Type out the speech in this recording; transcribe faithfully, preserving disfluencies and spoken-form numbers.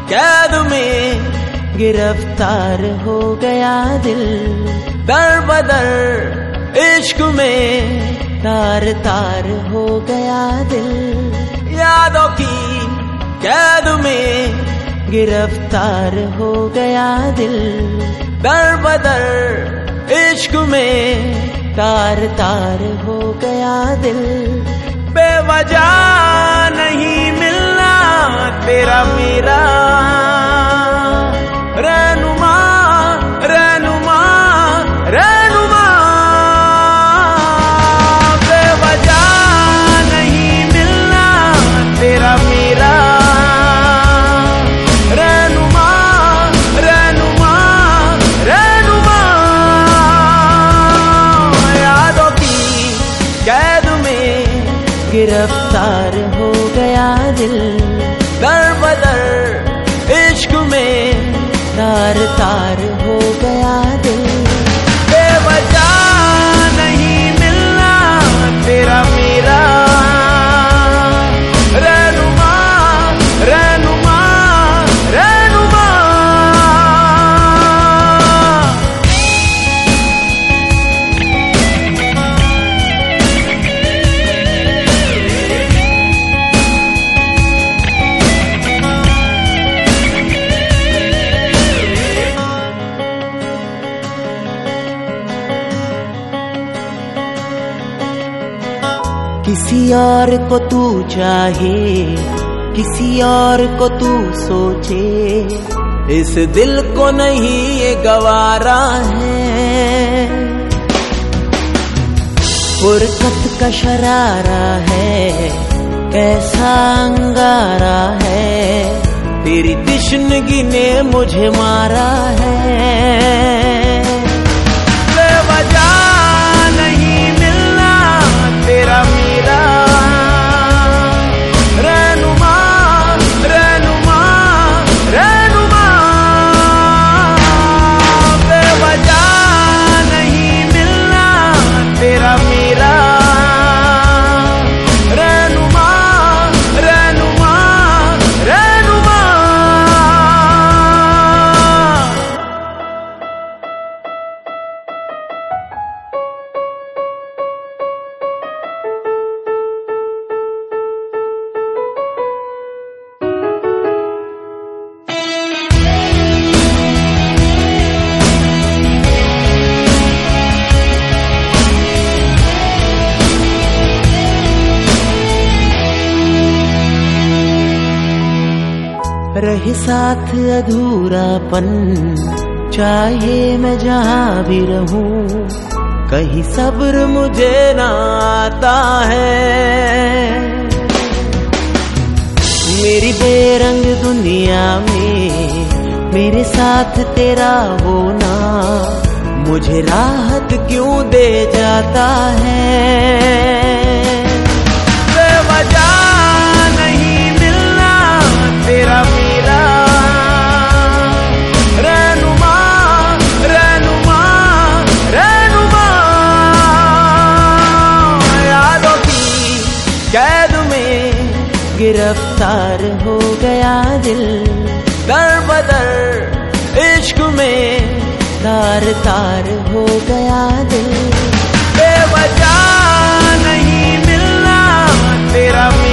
कैद में गिरफ्तार हो गया दिल, दर बदर इश्क में तार तार हो गया दिल। यादों की कैद में गिरफ्तार हो गया दिल, दर बदर इश्क में तार तार हो गया दिल। बेवजह नहीं मिलना तेरा मेरा रहनुमा रहनुमा रहनुमा। बेवजह नहीं मिलना तेरा मेरा रहनुमा रहनुमा रहनुमा। यादों की कैद में गिरफ्तार हो गया दिल, दर बदर इश्क में तार तार हो गया दिल। बेवजह नहीं मिलना तेरा मेरा रहनुमा रहनुमा रहनुमा। किसी और को तू चाहे, किसी और को तू सोचे, इस दिल को नहीं ये गवारा है। फुरकत का शरारा है, कैसा अंगारा है, तेरी तिश्नगी ने मुझे मारा है। बेवजह नहीं मिलना तेरा मेरा रहनुमा रहनुमा रहनुमा। बेवजह नहीं मिलना तेरा मेरा रहनुमा रहनुमा रहनुमा। रहे साथ अधूरापन, चाहे मैं जहाँ भी रहूं, कहीं सब्र मुझे ना आता है। मेरी बेरंग दुनिया में मेरे साथ तेरा होना मुझे राहत क्यों दे जाता है। बेवजह नहीं मिलना तेरा मेरा रहनुमा रहनुमा रहनुमा। यादों की कैद में गिरफ्तार हो गया दिल, दर बदर इश्क में तार तार हो गया दिल। बेवजह नहीं मिलना तेरा